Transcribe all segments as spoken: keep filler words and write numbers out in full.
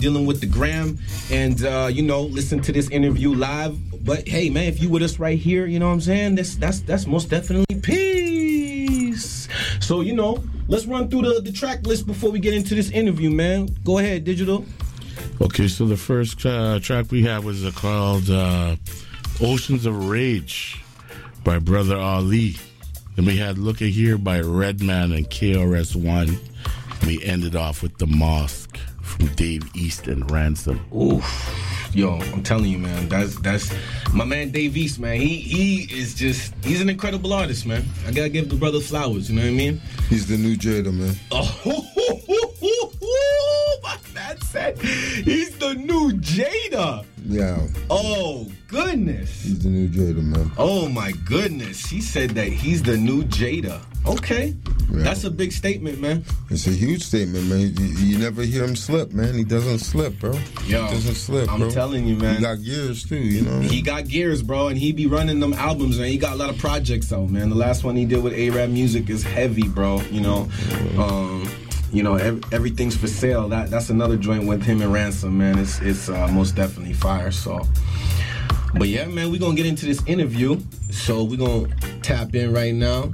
dealing with the gram, and uh, you know, listen to this interview live. But hey, man, if you with us right here, you know what I'm saying? That's that's that's most definitely peace. So you know, let's run through the, the track list before we get into this interview, man. Go ahead, Digital. Okay, so the first uh, track we had was uh, called uh, "Oceans of Rage" by Brother Ali. Then we had "Look at Here" by Redman and K R S One. We ended off with "The Mosque" from Dave East and Ransom. Oof. Yo, I'm telling you, man, that's that's my man Dave East, man. He he is just he's an incredible artist, man. I gotta give the brother flowers, you know what I mean? He's the new Jada, man. Oh, my man said he's the new Jada. Yeah. Oh goodness. He's the new Jada, man. Oh my goodness. He said that he's the new Jada. Okay. Yeah. That's a big statement, man. It's a huge statement, man. You, you never hear him slip, man. He doesn't slip, bro. Yo, he doesn't slip, I'm bro. telling you, man. He got gears, too, you know what I mean? He got gears, bro, and he be running them albums, man. He got a lot of projects out, man. The last one he did with A-Rap Music is heavy, bro, you know. Um, you know, ev- everything's for sale. That That's another joint with him and Ransom, man. It's, it's uh, most definitely fire, so. But yeah, man, we're going to get into this interview. So we're going to tap in right now.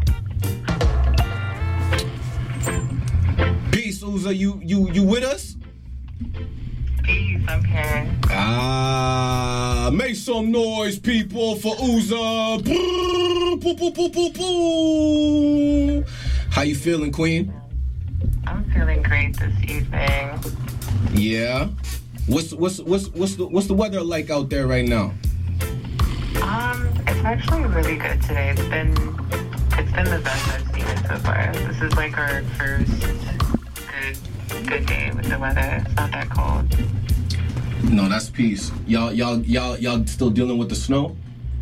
Peace, Uza. You, you, you with us? Peace, I'm here. Ah, make some noise, people, for Uza. Boo, boo, boo, boo, boo, boo. How you feeling, Queen? I'm feeling great this evening. Yeah. What's what's what's what's the what's the weather like out there right now? Um, it's actually really good today. It's been it's been the best I've seen it so far. This is like our first good good day with the weather. It's not that cold. No, that's peace. Y'all y'all y'all y'all still dealing with the snow?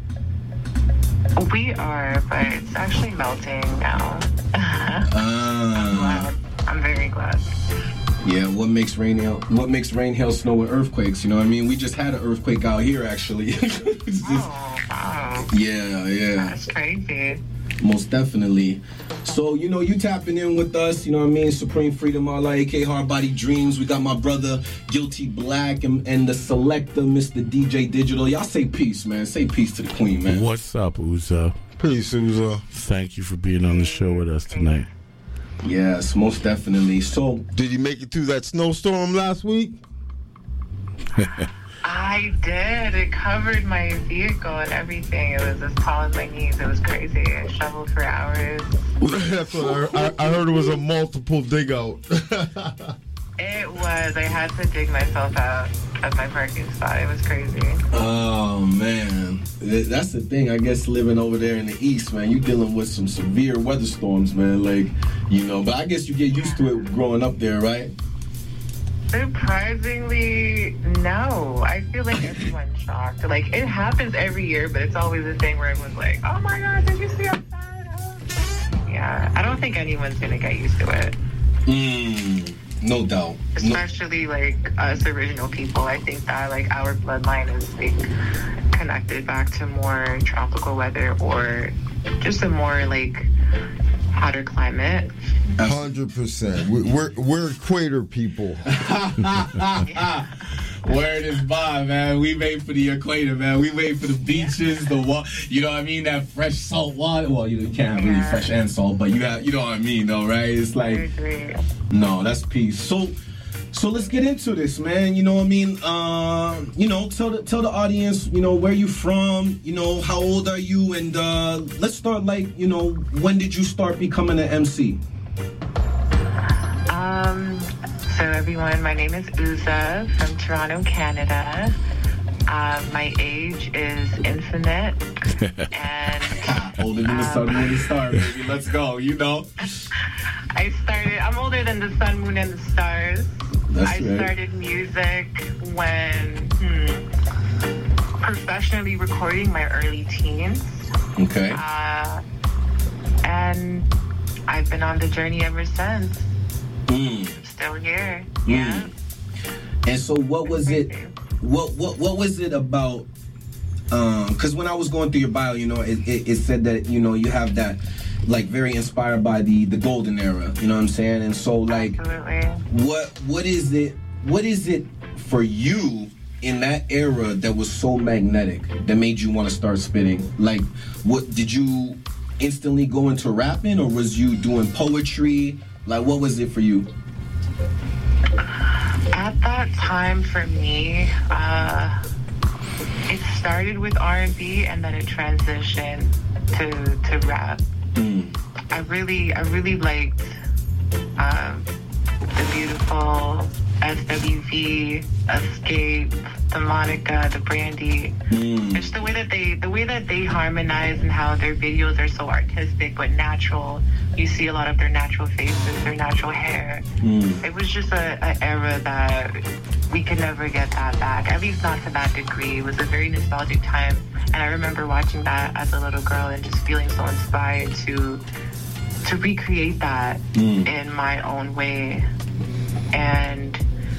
We are, but it's actually melting now. Ah. I'm glad. I'm very glad. Yeah, what makes rain, hail, what makes rain, hail, snow, and earthquakes? You know what I mean? We just had an earthquake out here, actually. just, oh, wow. Yeah, yeah. That's crazy. Most definitely. So, you know, you tapping in with us, you know what I mean? Supreme Freedom, Allah, A K Hard Body Dreams. We got my brother, Guilty Black, and, and the selector, Mister D J Digital. Y'all say peace, man. Say peace to the queen, man. What's up, Uza? Peace, Uza. Thank you for being on the show with us tonight. Yes, most definitely. So, did you make it through that snowstorm last week? I did. It covered my vehicle and everything. It was as tall as my knees. It was crazy. I shoveled for hours. That's what I heard. I, I heard it was a multiple dig out. It was. I had to dig myself out of my parking spot. It was crazy. Oh, man. That's the thing, I guess, living over there in the East, man. You dealing with some severe weather storms, man. Like, you know, but I guess you get used to it growing up there, right? Surprisingly, no. I feel like everyone's shocked. Like, it happens every year, but it's always the thing where everyone's like, oh my God, did you see outside? Oh. Yeah, I don't think anyone's going to get used to it. Mm, no doubt. Especially, no. like, us original people. I think that, like, our bloodline is, like, connected back to more tropical weather or just a more, like, hotter climate. one hundred percent. We're, we're equator people. Word is bond, man. We made for the equator, man. We made for the beaches, the water. You know what I mean? That fresh salt water. Well, you, you can't have really fresh and salt, but you have. You know what I mean, though, right? It's like, no, that's peace. So, so let's get into this, man. You know what I mean? Uh, you know, tell the tell the audience, you know, where you from. You know, how old are you? And uh, let's start like, you know, when did you start becoming an M C? Um. So everyone, my name is Uza from Toronto, Canada. Uh, my age is infinite. And older than the um, sun, moon, and star, baby. Let's go, you know. I started, I'm older than the sun, moon, and the stars. That's I right. started music when hmm, professionally recording my early teens. Okay. Uh, and I've been on the journey ever since. Mm. Still here, yeah. Mm. And so, what was it? What what what was it about? Um, because when I was going through your bio, you know, it, it, it said that you know you have that like very inspired by the the golden era. You know what I'm saying? And so, like, Absolutely. what what is it what is it for you in that era that was so magnetic that made you want to start spitting? Like, what did you instantly go into rapping, or was you doing poetry? Like, what was it for you? At that time, for me, uh, it started with R and B, and then it transitioned to to rap. Mm. I really, I really liked um, the beautiful S W V, Escape, the Monica, the Brandy. Mm. It's the way that they, the way that they harmonize and how their videos are so artistic but natural. You see a lot of their natural faces, their natural hair. Mm. It was just a, a era that we could never get that back. At least not to that degree. It was a very nostalgic time, and I remember watching that as a little girl and just feeling so inspired to to recreate that mm. in my own way. And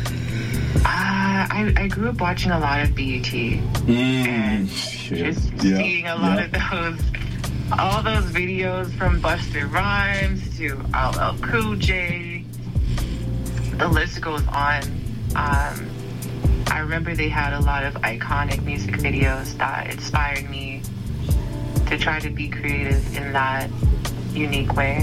Uh, I, I grew up watching a lot of B E T mm, and shit. just yeah, seeing a lot yeah. of those, all those videos from Busta Rhymes to L L Cool J. The list goes on. Um, I remember they had a lot of iconic music videos that inspired me to try to be creative in that unique way.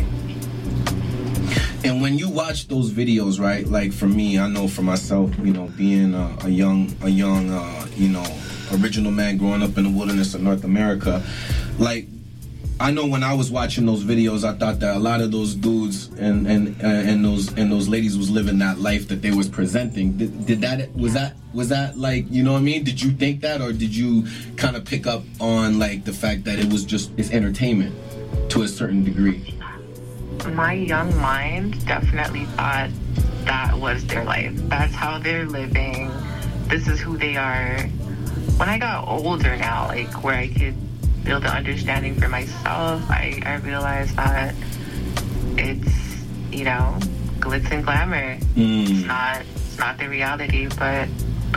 And when you watch those videos, right? Like for me, I know for myself, you know, being a, a young, a young, uh, you know, original man growing up in the wilderness of North America, like I know when I was watching those videos, I thought that a lot of those dudes and and uh, and those and those ladies was living that life that they was presenting. Did, did that was that was that like, you know what I mean? Did you think that, or did you kind of pick up on like the fact that it was just it's entertainment to a certain degree? My young mind definitely thought that was their life. That's how they're living. This is who they are. When I got older now, like where I could build an understanding for myself, I, I realized that it's, you know, glitz and glamour. Mm. It's not it's not the reality, but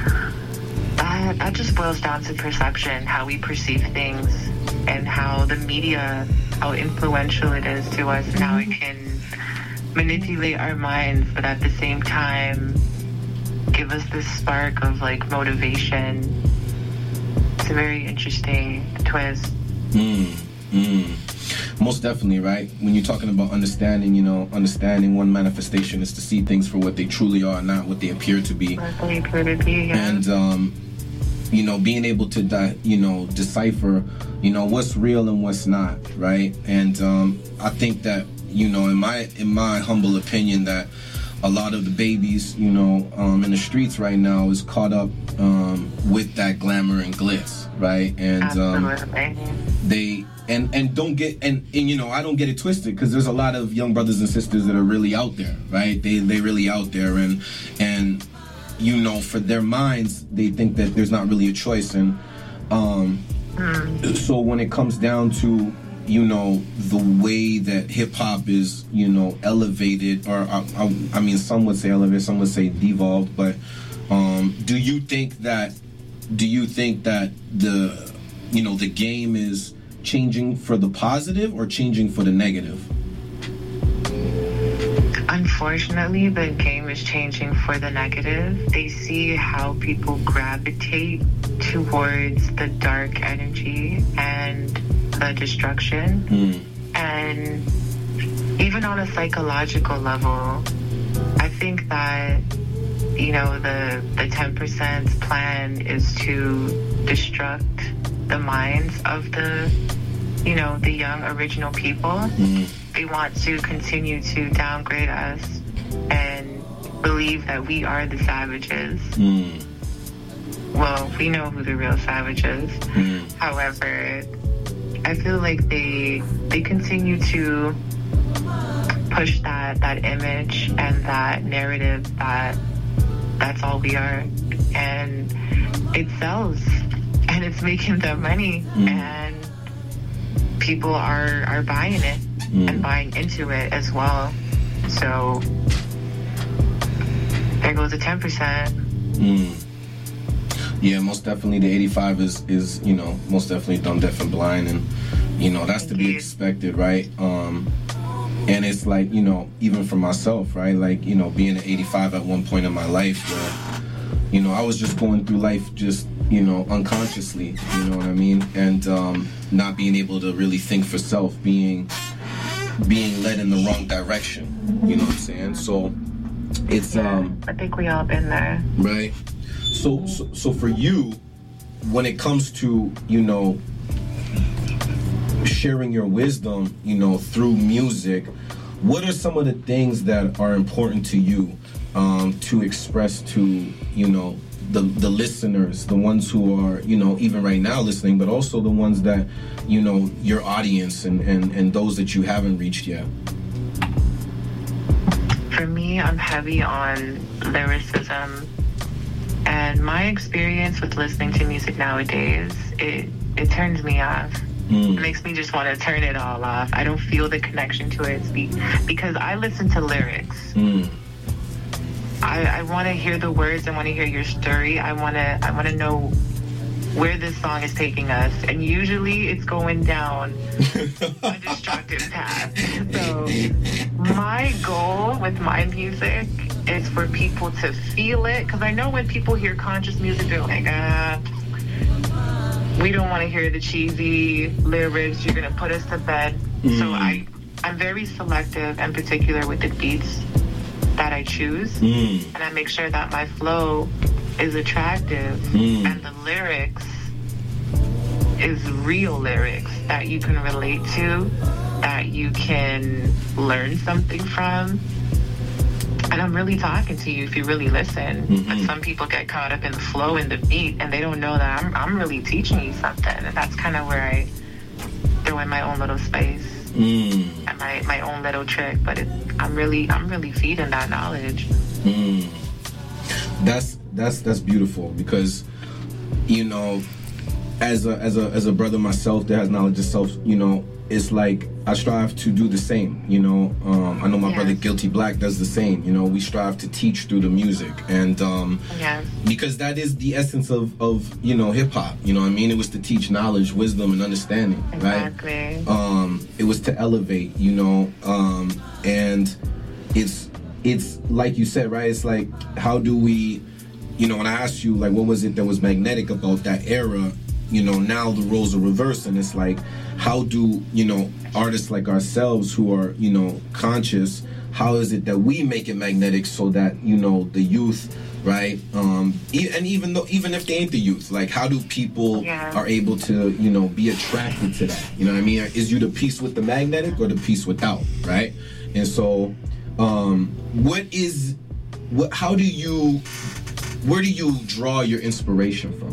that, that just boils down to perception, how we perceive things, and how the media, how influential it is to us, and how it can manipulate our minds, but at the same time give us this spark of like motivation. It's a very interesting twist. Mm, mm. Most definitely, right? When you're talking about understanding, you know, understanding one manifestation is to see things for what they truly are, not what they appear to be. What they appear to be, yeah. And, um, you know, being able to, di- you know, decipher, you know, what's real and what's not, right? And um, I think that, you know, in my in my humble opinion, that a lot of the babies, you know, um, in the streets right now is caught up um, with that glamour and glitz, right? And um, they and and don't get and, and you know, I don't get it twisted, because there's a lot of young brothers and sisters that are really out there, right? They they really out there, and and you know, for their minds, they think that there's not really a choice, and um, mm. so when it comes down to, you know, the way that hip hop is, you know, elevated, or I, I, I mean, some would say elevated, some would say devolved, but um, do you think that, do you think that the, you know, the game is changing for the positive or changing for the negative? Unfortunately, the game is changing for the negative. They see how people gravitate towards the dark energy and the destruction. Mm. And even on a psychological level, I think that, you know, the the ten percent plan is to destruct the minds of the, you know, the young original people. Mm. They want to continue to downgrade us and believe that we are the savages. Mm. Well, we know who the real savage is. Mm. However, I feel like they they continue to push that that image and that narrative that that's all we are, and it sells, and it's making them money, mm. and people are are buying it mm. and buying into it as well. So there goes the ten percent. Mm. Yeah, most definitely the eighty-five is, is, you know, most definitely dumb, deaf, and blind, and, you know, that's to be expected, right? Um, And it's like, you know, even for myself, right? Like, you know, being an eighty-five at one point in my life where, you know, I was just going through life just, you know, unconsciously, you know what I mean? And um, not being able to really think for self, being being led in the wrong direction, you know what I'm saying? So it's... Yeah, um, I think we all been there. Right. So, so, so for you, when it comes to, you know, sharing your wisdom, you know, through music, what are some of the things that are important to you um, to express to, you know, the the listeners, the ones who are, you know, even right now listening, but also the ones that, you know, your audience and, and, and those that you haven't reached yet? For me, I'm heavy on lyricism. And my experience with listening to music nowadays, it, it turns me off. Mm. It makes me just want to turn it all off. I don't feel the connection to it because I listen to lyrics. Mm. I, I want to hear the words. I want to hear your story. I want to I want to know where this song is taking us. And usually it's going down a destructive path. So my goal with my music is for people to feel it. Because I know when people hear conscious music, they're like, ah, we don't want to hear the cheesy lyrics. You're going to put us to bed. Mm. So I, I'm very selective and particular with the beats that I choose. Mm. And I make sure that my flow is attractive mm. and the lyrics is real lyrics that you can relate to, that you can learn something from. And I'm really talking to you if you really listen. Mm-hmm. But some people get caught up in the flow and the beat and they don't know that I'm I'm really teaching you something. And that's kind of where I throw in my own little space. Mm. And my, my own little trick, but it, I'm really I'm really feeding that knowledge. Mm. That's that's that's beautiful because, you know, as a as a as a brother myself that has knowledge of self, you know, it's like I strive to do the same. You know, um, I know my yes. brother Guilty Black does the same. You know, we strive to teach through the music, and um, yes. because that is the essence of of you know hip hop. You know what I mean? It was to teach knowledge, wisdom, and understanding. Exactly. Right? Um, it was to elevate. You know, um, and it's it's like you said, right? It's like how do we, you know, when I asked you like what was it that was magnetic about that era? You know, now the roles are reversed, and it's like, how do, you know, artists like ourselves who are, you know, conscious, how is it that we make it magnetic so that, you know, the youth, right, um, e- and even though, even if they ain't the youth, like, how do people yeah. are able to, you know, be attracted to that? You know what I mean? Is you the piece with the magnetic or the piece without, right? And so, um, what is, what, how do you, where do you draw your inspiration from?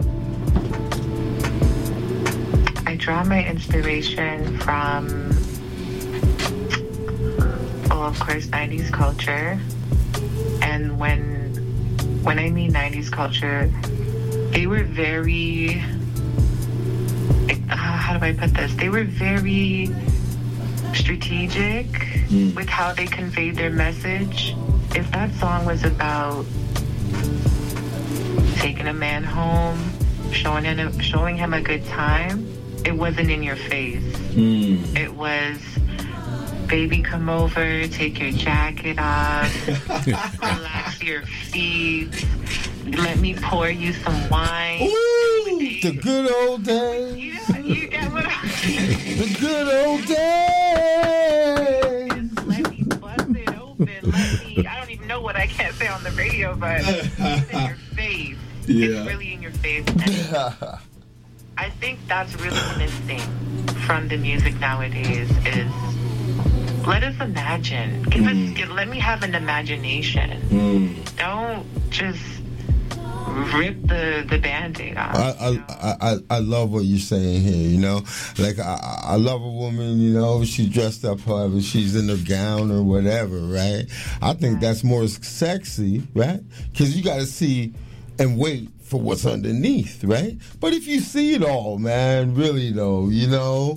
I draw my inspiration from, well, of course, nineties culture. And when when I mean nineties culture, they were very, uh, how do I put this? They were very strategic mm. with how they conveyed their message. If that song was about taking a man home, showing him, showing him a good time, it wasn't in your face. Mm. It was, baby, come over, take your jacket off, relax your feet, let me pour you some wine. Ooh, the good old days. Yeah, you get what I mean. The good old days. Just let me bust it open. Let me, I don't even know what I can't say on the radio, but it's in your face. Yeah. It's really in your face. And I think that's really missing from the music nowadays is let us imagine. Give mm. us, give, let me have an imagination. Mm. Don't just rip the, the Band-Aid off. I, you know? I, I, I love what you're saying here, you know? Like, I, I love a woman, you know, she's dressed up however, she's in a gown or whatever, right? I think right. that's more sexy, right? Because you got to see and wait for what's underneath, right? But if you see it all, man, really though, you know,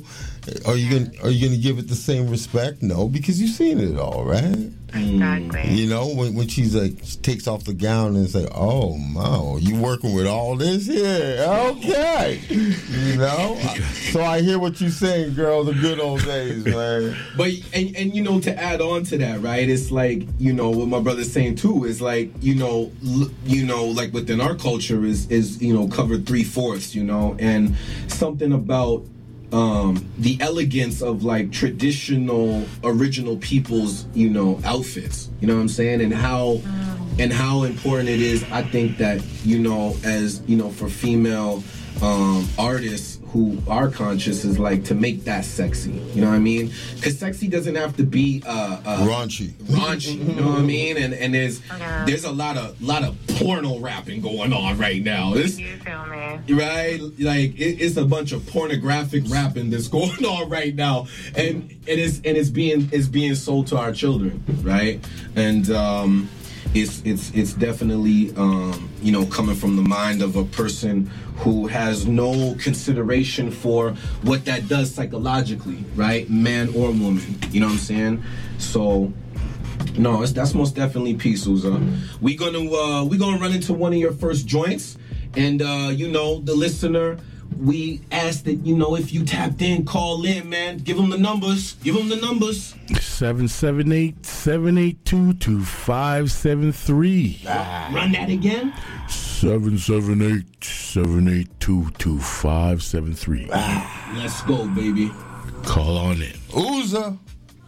Are you gonna Are you gonna give it the same respect? No, because you've seen it all, right? Exactly. You know, when when she's like she takes off the gown and say, "Oh, Mo, you working with all this here? Okay." You know, so I hear what you're saying, girl. The good old days, man. But and and you know, to add on to that, right? It's like, you know, what my brother's saying too is like, you know, l- you know, like within our culture is is you know covered three fourths, you know, and something about um the elegance of like traditional original people's, you know, outfits, you know what I'm saying, and how and how important it is. I think that, you know, as you know, for female um artists who are conscious, is like to make that sexy, you know what I mean, because sexy doesn't have to be uh, uh raunchy raunchy, you know what I mean, and and there's yeah. there's a lot of lot of porno rapping going on right now. It's, you feel me? Right, like it, it's a bunch of pornographic rapping that's going on right now, and it is and it's being it's being sold to our children, right? And um it's it's it's definitely um you know coming from the mind of a person who has no consideration for what that does psychologically, right? Man or woman, you know what I'm saying? So no, it's, that's most definitely peace, Uza. We gonna uh we gonna run into one of your first joints, and uh you know, the listener, we ask that, you know, if you tapped in, call in, man. Give them the numbers. Give them the numbers. seven seven eight, seven eight two, two five seven three. Ah. Run that again. seven seven eight, seven eight two, two five seven three. Ah. Let's go, baby. Call on in. Uza.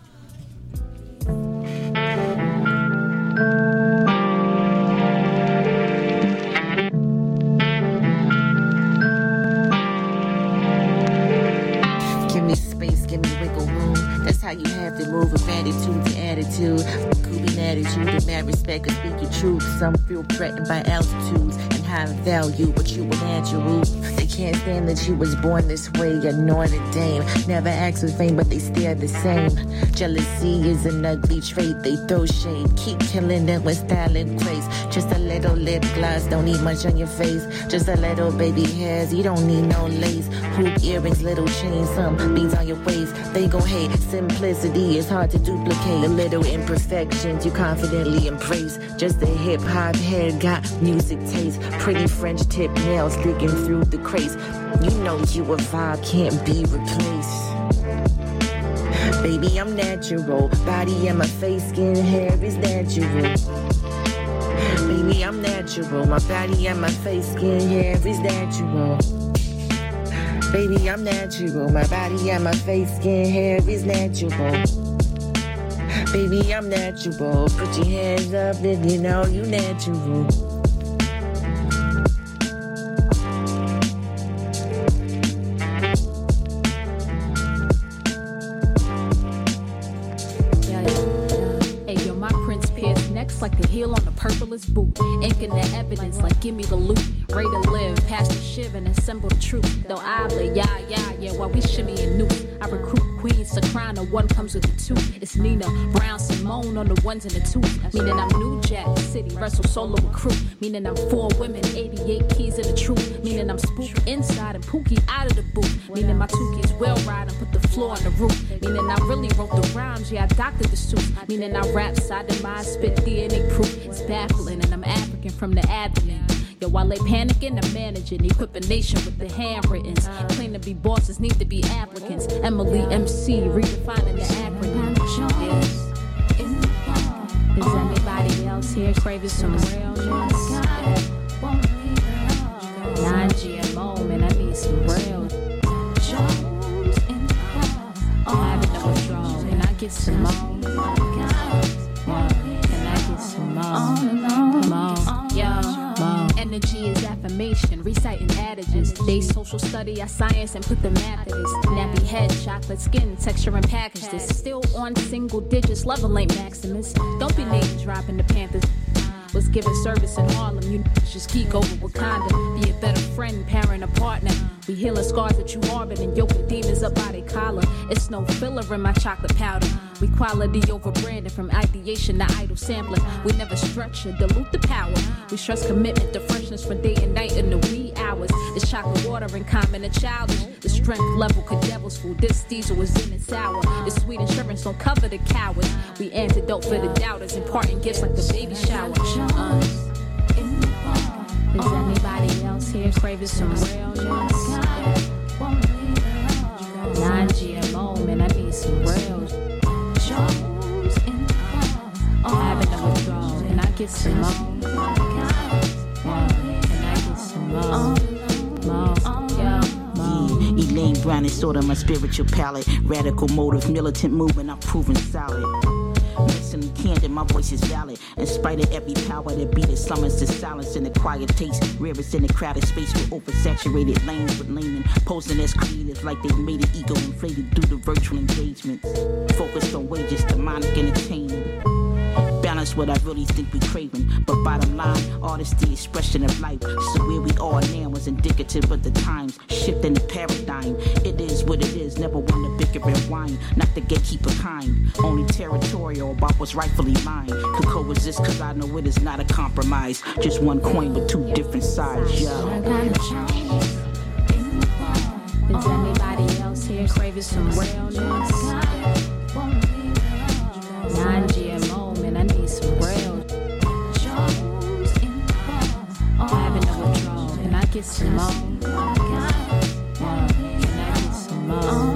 How you have to move with gratitude to attitude, cooling attitude and mad respect and speak your truth. Some feel threatened by altitudes and high value, but you were natural. They can't stand that you was born this way. You're Notre Dame. Never ask for fame, but they still the same. Jealousy is an ugly trait. They throw shade, keep killing them with style and grace. Just a little lip gloss, don't need much on your face. Just a little baby hairs, you don't need no lace. Hoop earrings, little chains, some beads on your waist. They gon' hate. Simplicity is hard to duplicate. The little imperfections you confidently embrace. Just a hip hop head got music taste. Pretty French tip nails digging through the crates. You know you a vibe, can't be replaced. Baby, I'm natural. Body and my face, skin, hair is natural. Baby, I'm natural. My body and my face, skin, hair is natural. Baby, I'm natural. My body and my face, skin, hair is natural. Baby, I'm natural. Put your hands up if you know you natural. Like the heel on the purplest boot. Inking the evidence like give me the loot. Ready to live past the shiv and assemble the truth. Though I play yeah, yeah, yeah, while we shimmy and new. I recruit queens to crown, the one comes with the two. It's Nina, Brown, Simone on the ones and the twos. Meaning I'm New Jack City, wrestle solo recruit. Meaning I'm four women, eighty-eight keys in the truth. Meaning I'm spooked inside and Pookie out of the booth. Meaning my two kids will ride and put the floor on the roof. Meaning I really wrote the rhymes, yeah, I doctored the suits. Meaning I rap side to mind, spit D N A proof. It's baffling and I'm African from the abdomen. Yo, while they panicking, I'm managing, equip a nation with the handwrittens. Claim to be bosses, need to be applicants. Emily M C, redefining the acronym. Yes. Is anybody else here craving some realness? non-G M O, man, I need some real. I have no withdrawal, can I get some more? Can I get some more? More, yo. Energy is affirmation, reciting adages. They social study, I science and put the math in this. Nappy head, chocolate skin, texture and package this. Still on single digits, level ain't Maximus. Don't be name dropping the Panthers. Was giving service in Harlem. You just geek over Wakanda. Be a better friend, parent, or partner. We healing scars that you harbor and yoke the demons up by their collar. It's no filler in my chocolate powder. We quality over branding from ideation to idle sampling. We never structure, dilute the power. We stress commitment to freshness from day and night in the wee hours. It's chocolate water in common and childish. The strength level could devil's food. This diesel is in and sour. The sweet insurance don't cover the cowards. We antidote for the doubters, imparting gifts like the baby shower. Uh, is anybody else here craving some realness? Non-G M O, man, I need some real. Having a withdrawal, and I get some more. Yeah, and I get some more. Elaine Brown is sort of my spiritual palette. Radical motive, militant movement, I'm proving solid. Mixing candid, my voice is valid. In spite of every power that beat it, summons to silence in the quiet taste. Rarest in the crowded space with oversaturated lanes with laymen posing as creators like they made it ego inflated due to virtual engagements. Focused on wages, demonic entertainment. Balance what I really think we craving. But bottom line, artistry, expression of life. So where we are now is indicative of the times. Shifting the paradigm. It is what it is. Never want to bicker and whine. Not the gatekeeper kind. Only territorial about what's rightfully mine. Could coexist cause I know it is not a compromise. Just one coin with two different sides, yo. Is anybody else here craving some realness? Non-G M O, man, I need some real. Having a withdrawal, and I get some more. Yeah, and I get some more.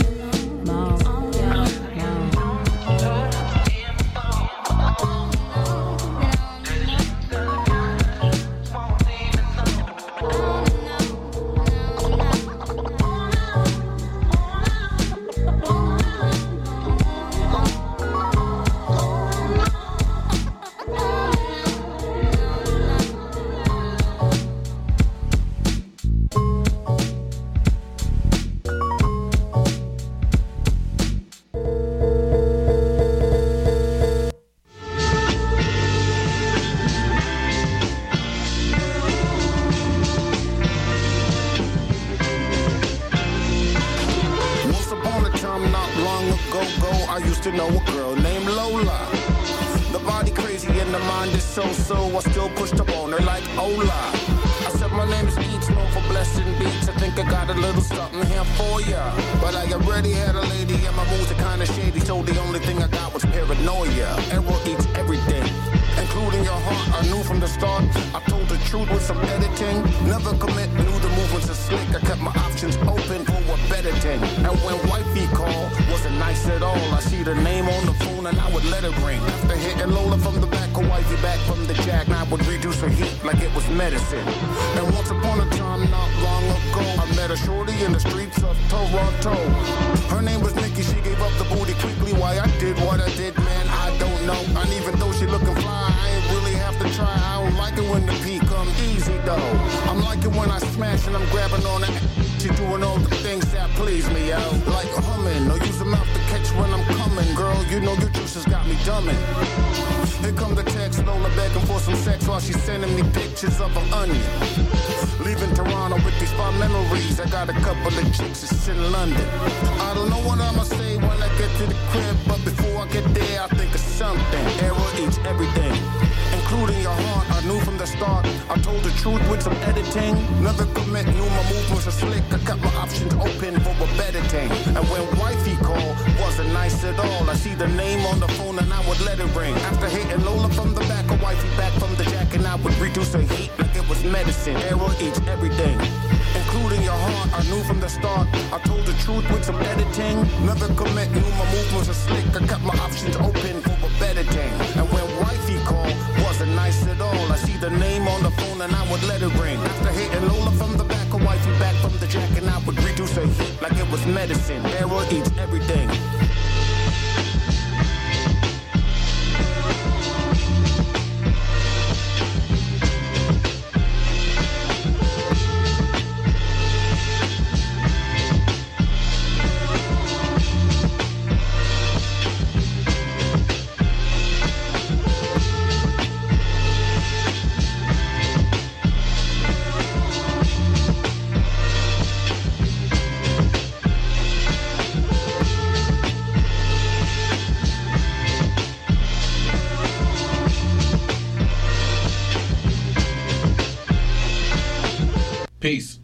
Peace.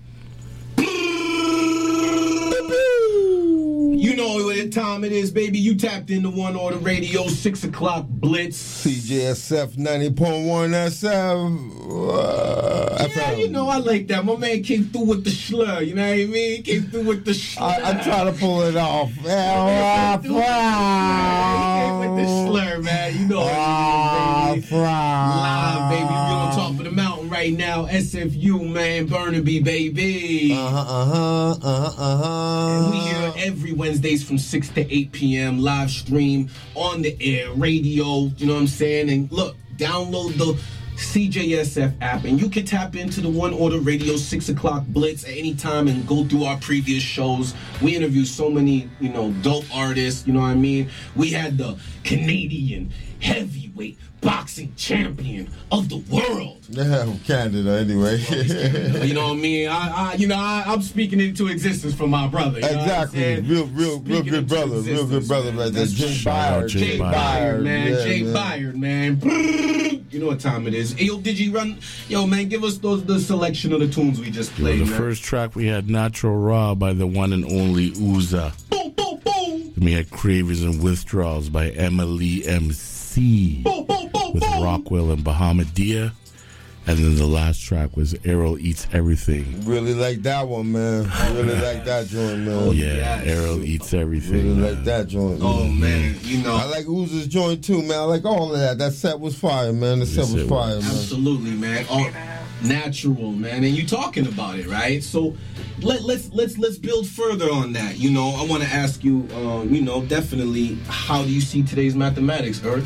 You know what time it is, baby. You tapped into One Order Radio, six o'clock Blitz. C J S F ninety point one S F. Uh, yeah, you know, I like that. My man came through with the slur, you know what I mean? Came through with the slur. I, I try to pull it off. He came with the slur, man. You know what it is, baby. Live, baby. We're on top of the mountain right now. S F U, man. Burnaby, baby. Uh-huh, uh-huh, uh-huh, uh-huh. And we here every Wednesdays from six to eight p.m. live stream on the air, radio, you know what I'm saying? And look, download the C J S F app and you can tap into the One Order Radio six o'clock Blitz at any time and go through our previous shows. We interview so many, you know, dope artists, you know what I mean? We had the Canadian heavyweight boxing champion of the world. Yeah, from Canada anyway. You know what I mean? I, I you know, I, I'm speaking into existence for my brother. You exactly. Know what I'm real, real, real good brother. Real good brother right there. Jay Byard. Jay Byard, man. Yeah, Jay man. Byard, man. You know what time it is. Hey, yo, did you run? Yo, man, give us those the selection of the tunes we just played. Well, the man. first track we had Natural Raw by the one and only Uza. Boom, boom, boom. Then we had Cravings and Withdrawals by Emily M C Boom, boom, boom, with boom. Rockwell and Bahamadia. And then the last track was Errol Eats Everything. Really like that one, man. Really like that joint, man. Oh, yeah, yes. Errol Eats Everything. Really man. like that joint. Oh, man. man. You know. I like Uza's joint too, man. I like all of that. That set was fire, man. The set Yes, was it fire, was. man. Absolutely, man. All natural, man. And you talking about it, right? So let, let's let's let's build further on that. You know, I want to ask you, um, you know, definitely, how do you see today's mathematics, Earth?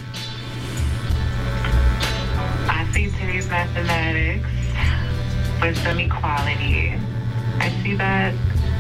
I see today's mathematics with some equality. I see that.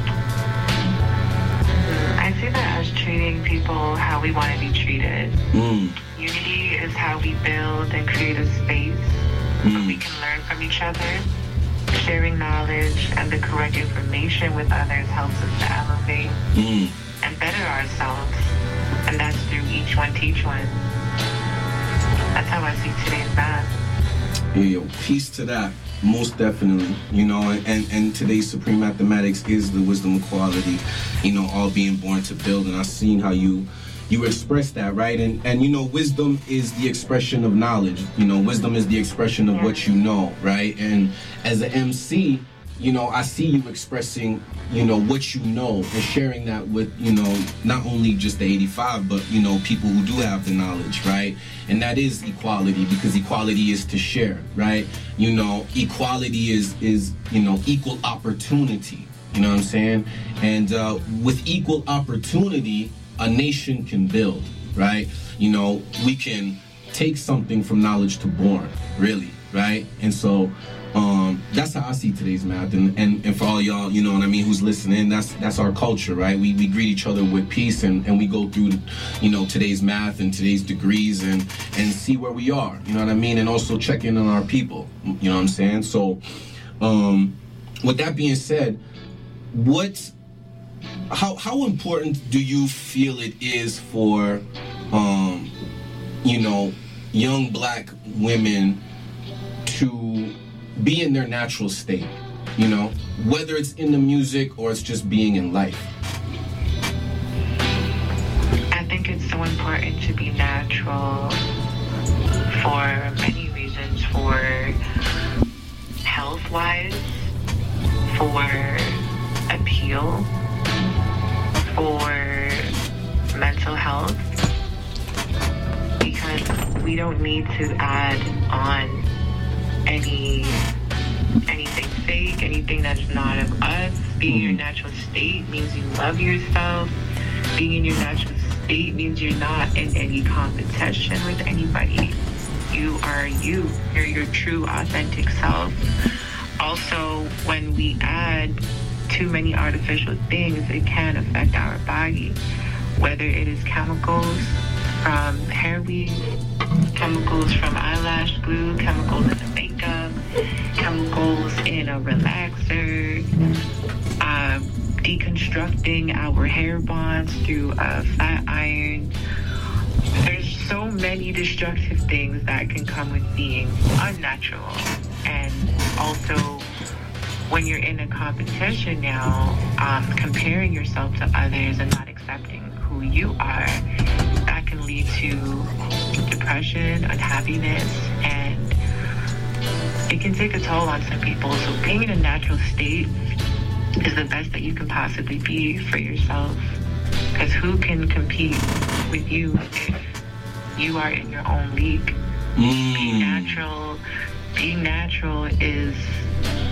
I see that as treating people how we want to be treated. Mm. Unity is how we build and create a space where Mm. we can learn from each other. Sharing knowledge and the correct information with others helps us to elevate Mm. and better ourselves. And that's through each one teach one. That's how I see today's math. Yeah, yo, peace to that. Most definitely, you know, and, and today's Supreme Mathematics is the wisdom of quality, you know, all being born to build. And I've seen how you you express that, right? And, and, you know, wisdom is the expression of knowledge. You know, wisdom is the expression of what you know, right? And as an M C, you know, I see you expressing, you know, what you know and sharing that with, you know, not only just the eighty-five, but, you know, people who do have the knowledge, right? And that is equality, because equality is to share, right? You know, equality is, is you know, equal opportunity, you know what I'm saying? And uh, with equal opportunity, a nation can build, right? You know, we can take something from knowledge to born, really, right? And so, Um, that's how I see today's math, and, and, and for all y'all, you know what I mean, who's listening, that's that's our culture, right? We we greet each other with peace, and, and we go through, you know, today's math and today's degrees, and and see where we are, you know what I mean, and also check in on our people, you know what I'm saying? So, um, with that being said, what, how how important do you feel it is for, um, you know, young black women to be in their natural state, you know, whether it's in the music or it's just being in life? I think it's so important to be natural for many reasons, for health-wise, for appeal, for mental health, because we don't need to add on any anything fake, anything that's not of us. Being in your natural state means you love yourself. Being in your natural state means you're not in any competition with anybody. You are you. You're your true, authentic self. Also, when we add too many artificial things, it can affect our body, whether it is chemicals from hair weave, chemicals from eyelash glue, chemicals in the makeup, chemicals in a relaxer, uh, deconstructing our hair bonds through a flat iron. There's so many destructive things that can come with being unnatural. And also, when you're in a competition now, um, comparing yourself to others and not accepting who you are, that can lead to depression, unhappiness, and it can take a toll on some people. So being in a natural state is the best that you can possibly be for yourself. Because who can compete with you if you are in your own league? Mm. Being natural, being natural is